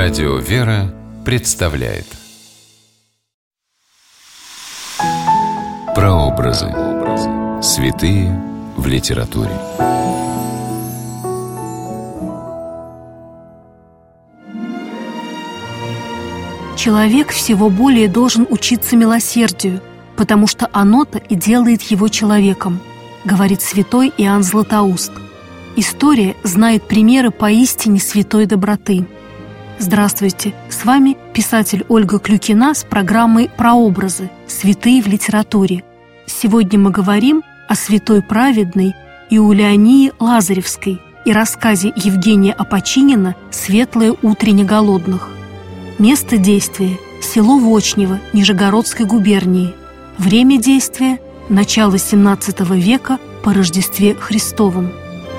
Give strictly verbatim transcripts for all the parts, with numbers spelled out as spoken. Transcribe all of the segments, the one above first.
Радио «Вера» представляет Прообразы. Святые в литературе. Человек всего более должен учиться милосердию, потому что оно-то и делает его человеком, говорит святой Иоанн Златоуст. История знает примеры поистине святой доброты. Здравствуйте, с вами писатель Ольга Клюкина с программой «Прообразы. Святые в литературе». Сегодня мы говорим о святой праведной Иулиании Лазаревской и рассказе Евгения Опочинина «Светлое утрене голодных». Место действия – село Вочнево Нижегородской губернии. Время действия – начало семнадцатого века по Рождестве Христовом.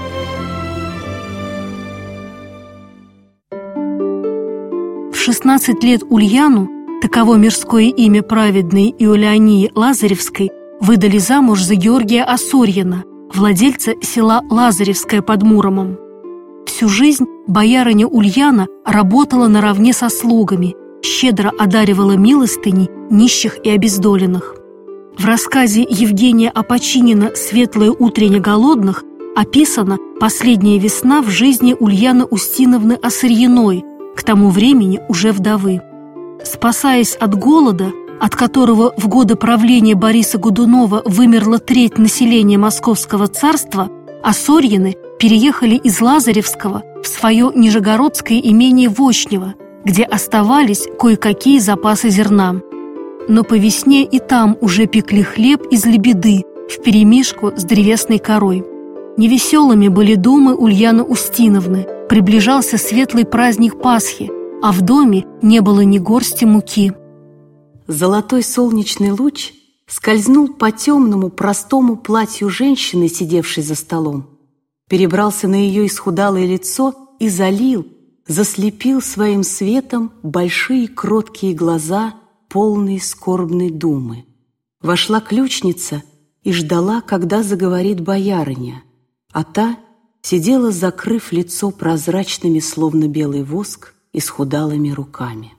В шестнадцать лет Ульяну, таково мирское имя праведной Иулиании Лазаревской, выдали замуж за Георгия Осорьина, владельца села Лазаревское под Муромом. Всю жизнь боярыня Ульяна работала наравне со слугами, щедро одаривала милостыней нищих и обездоленных. В рассказе Евгения Опочинина «Светлое утрене голодных» описана последняя весна в жизни Ульяны Устиновны Осорьиной, к тому времени уже вдовы. Спасаясь от голода, от которого в годы правления Бориса Годунова вымерла треть населения Московского царства, Осорьины переехали из Лазаревского в свое нижегородское имение Вочнево, где оставались кое-какие запасы зерна. Но по весне и там уже пекли хлеб из лебеды вперемешку с древесной корой. Невеселыми были думы Ульяны Устиновны, приближался светлый праздник Пасхи, а в доме не было ни горсти муки. Золотой солнечный луч скользнул по темному простому платью женщины, сидевшей за столом, перебрался на ее исхудалое лицо и залил, заслепил своим светом большие кроткие глаза, полные скорбной думы. Вошла ключница и ждала, когда заговорит боярыня, а та сидела, закрыв лицо прозрачными, словно белый воск, исхудалыми руками.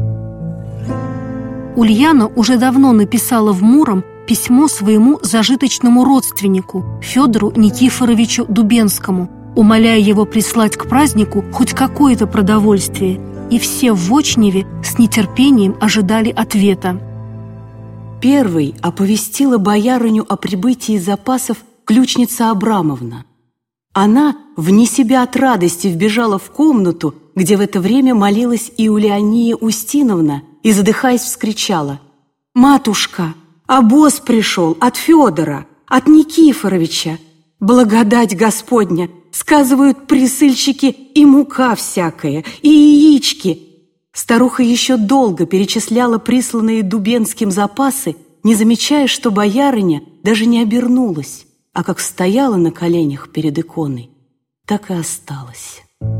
Ульяна уже давно написала в Муром письмо своему зажиточному родственнику Федору Никифоровичу Дубенскому, умоляя его прислать к празднику хоть какое-то продовольствие, и все в Вочневе с нетерпением ожидали ответа. Первой оповестила боярыню о прибытии запасов ключница Абрамовна. Она вне себя от радости вбежала в комнату, где в это время молилась Иулиания Устиновна, и, задыхаясь, вскричала: «Матушка, обоз пришел от Федора, от Никифоровича. Благодать Господня! Сказывают присыльщики, и мука всякая, и яички». Старуха еще долго перечисляла присланные Дубенским запасы, не замечая, что боярыня даже не обернулась, а как стояла на коленях перед иконой, так и осталась.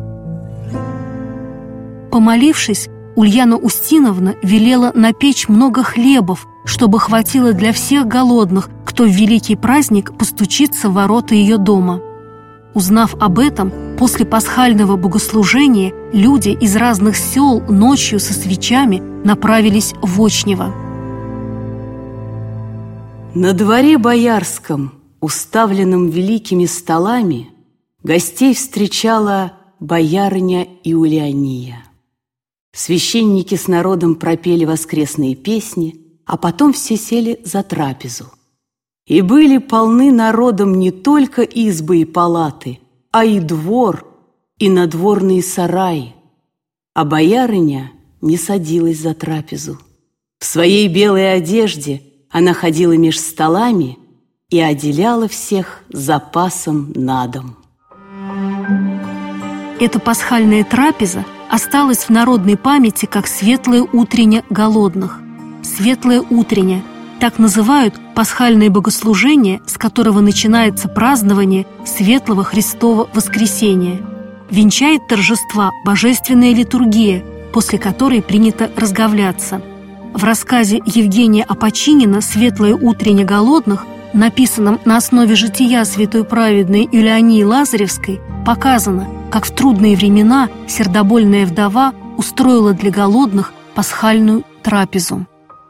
Помолившись, Ульяна Устиновна велела напечь много хлебов, чтобы хватило для всех голодных, кто в великий праздник постучится в ворота ее дома. Узнав об этом, после пасхального богослужения люди из разных сел ночью со свечами направились в Вочнево. На дворе боярском, уставленном великими столами, гостей встречала боярыня Иулиания. Священники с народом пропели воскресные песни, а потом все сели за трапезу. И были полны народом не только избы и палаты, а и двор, и надворные сараи. А боярыня не садилась за трапезу. В своей белой одежде она ходила меж столами и отделяла всех запасом на дом. Эта пасхальная трапеза осталась в народной памяти как «Светлое утрене голодных». «Светлое утрене» – так называют пасхальное богослужение, с которого начинается празднование Светлого Христова Воскресения. Венчает торжества божественная литургия, после которой принято разговляться. В рассказе Евгения Опочинина «Светлое утрене голодных», написанном на основе жития святой праведной Иулиании Лазаревской, показано, как в трудные времена сердобольная вдова устроила для голодных пасхальную трапезу.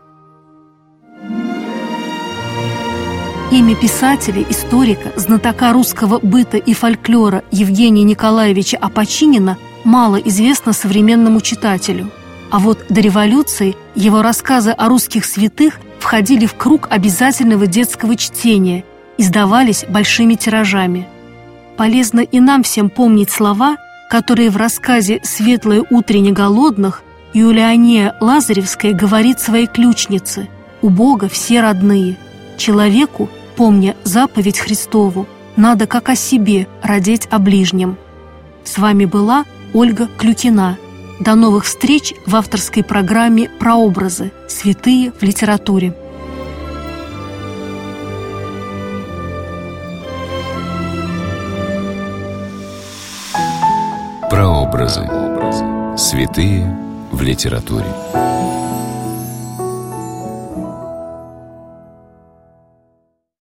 Имя писателя, историка, знатока русского быта и фольклора Евгения Николаевича Опочинина мало известно современному читателю. А вот до революции его рассказы о русских святых входили в круг обязательного детского чтения, издавались большими тиражами. Полезно и нам всем помнить слова, которые в рассказе «Светлое утренне голодных» Юлиания Лазаревская говорит своей ключнице: «У Бога все родные. Человеку, помня заповедь Христову, надо как о себе радеть о ближнем». С вами была Ольга Клюкина. До новых встреч в авторской программе «Прообразы. Святые в литературе». Прообразы. Святые в литературе.